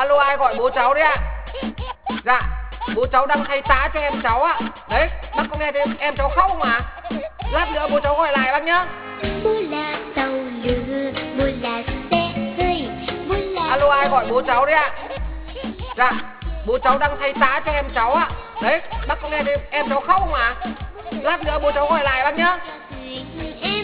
Alo, ai gọi bố cháu đấy ạ? Dạ, bố cháu đang thay tá cho em cháu ạ. Đấy, bác có nghe thấy em cháu khóc không ạ? Lát nữa bố cháu gọi lại bác nhá. Bố là tàu lửa, bố là xe hơi, bố là... Alo, ai gọi bố cháu đấy ạ? Dạ, bố cháu đang thay tá cho em cháu ạ. Đấy, bác có nghe thấy em cháu khóc không ạ? Lát nữa bố cháu gọi lại bác nhá. Em